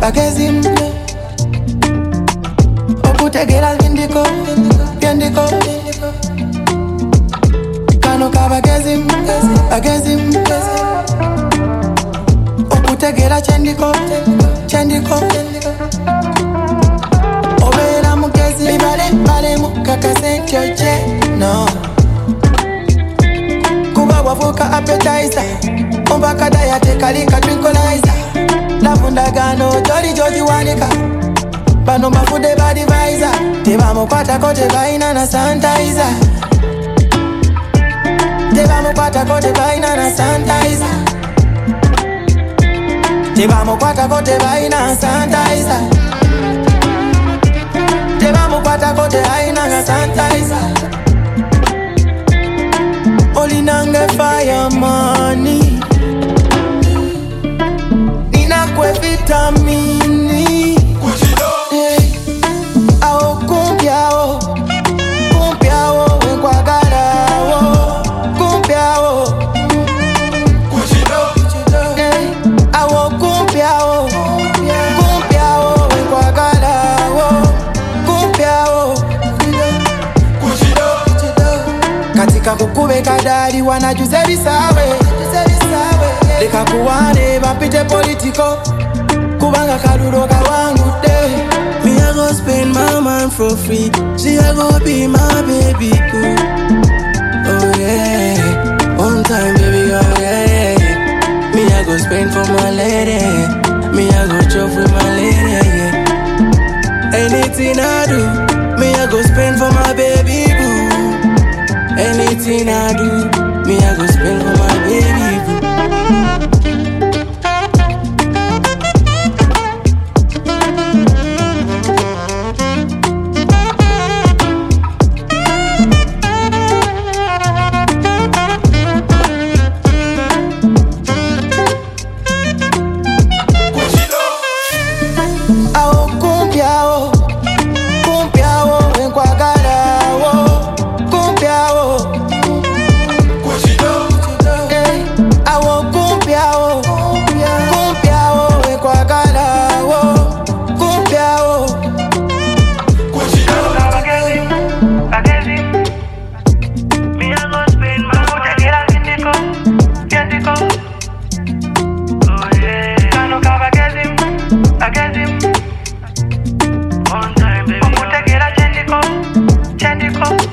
bagezim okutegera bindiko byandiko kano kabagezim bagezim okutegera chendiko obera mugezi bale mukakase choche no kuba wavuka appetizer ombaka diet kalika drinkolizer lavundagano jolly George wanika bano mafude badvisor tebamukwata kote baina na sanitizer tebamukwata kote baina na sanitizer tebamukwata kote baina na sanitizer tebamukwata kote baina na sanitizer olinange fire money nina kwe vitamini ao kumpiao wenkwagalawo kumpiao ao kumpiao wenkwagalawo kumpiao katika kukube kadari wanajuze bisawe leka kuwane bapite politiko kubanga kaluro kawangu de me I go spend my mind for free. She I go be my baby boo. Oh yeah, one time baby girl, yeah. Me I go spend for my lady. Me I go chop with my lady, yeah. Anything I do, me I go spend for my baby boo. Anything I do, me I go spend for my baby boo. Chendiko